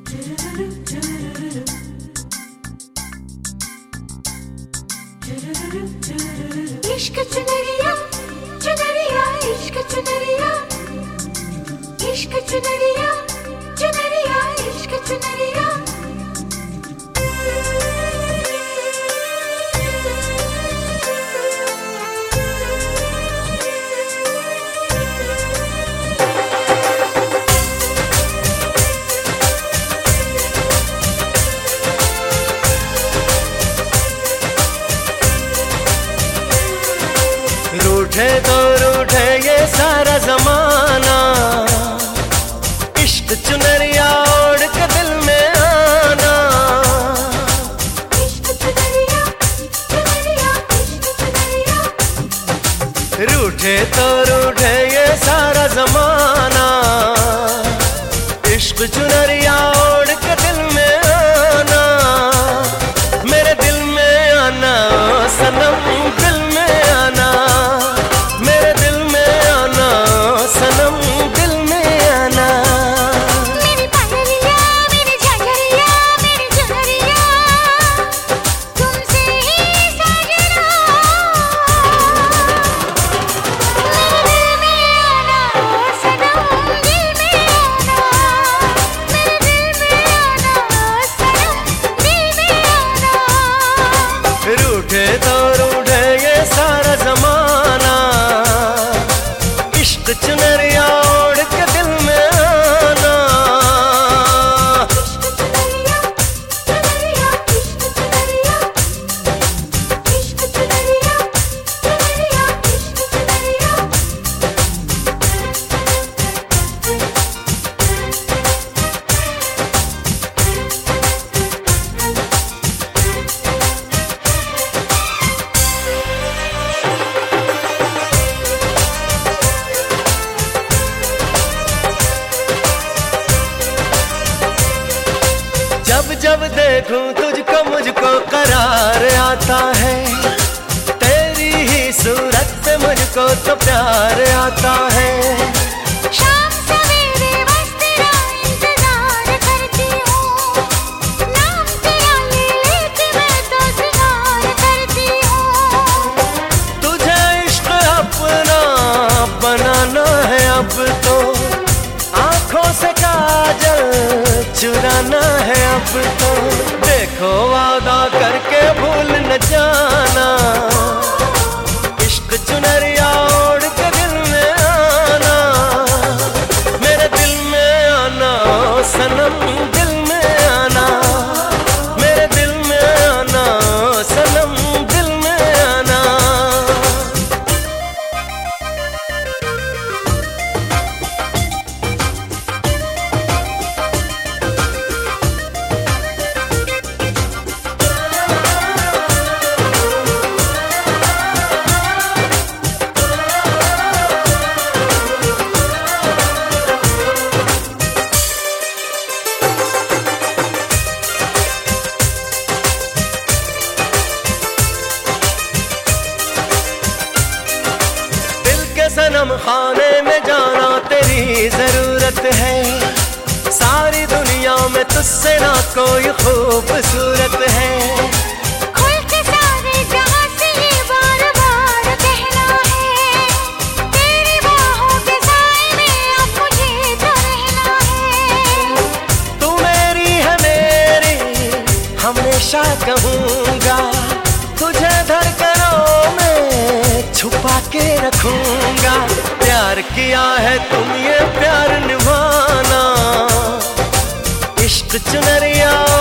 इश्क चुनरिया चुनरिया इश्क चुनरिया इश्क चुनरिया चुनरिया इश्क चुनरिया रूठे तो रूठे ये सारा जमाना, इश्क चुनरिया ओढ़ के दिल में आना। इश्क चुनरिया चुनरिया इश्क चुनरिया। रूठे तो रूठे ये सारा जमाना, इश्क चुनरिया ओढ़ के दिल में आना। मेरे दिल में आना सनम, दिल में आना मेरे दिल में आना सनम, दिल में आना। मेरी पायलिया मेरी झांझरिया मेरी चुनरिया तुमसे ही साजना। मेरे दिल में आना सनम, दिल में आना मेरे दिल में आना सनम, दिल में आना। रूठे तो रूठे ये सारा जमाना, इश्क चुनरिया ओढ़ के दिल में आना। इश्क चुनरिया चुनरिया इश्क चुनरिया इश्क चुनरिया चुनरिया इश्क चुनरिया। जब जब देखूं तुझको मुझको करार आता है, तेरी ही सूरत पे मुझको तो प्यार आता है। शाम सवेरे बस तेरा इंतजार करती हूँ, नाम तेरा ले लेके मैं तो सिंगार करती हूँ। तुझे इश्क अपना बनाना है अब तो, आंखों से काजल चुराना है अब तो। देखो वादा करके भूल न जाना, इश्क चुनरिया ओढ़ के दिल में आना। मेरे दिल में आना सनम, दिल में आना मेरे दिल में आना सनम, दिल में आना। सनम खाने में जाना तेरी जरूरत है, सारी दुनिया में तुझसे ना कोई खूबसूरत है। खुल के सारे जहां से ये बार बार कहना है, तेरी बाहों के साए में अब मुझे तो रहना है। तू मेरी है मेरी हमेशा कहूँगा, तुझे धड़कनों में छुपा के रखूंगा। प्यार किया है तुम ये प्यार निभाना, इश्क चुनरिया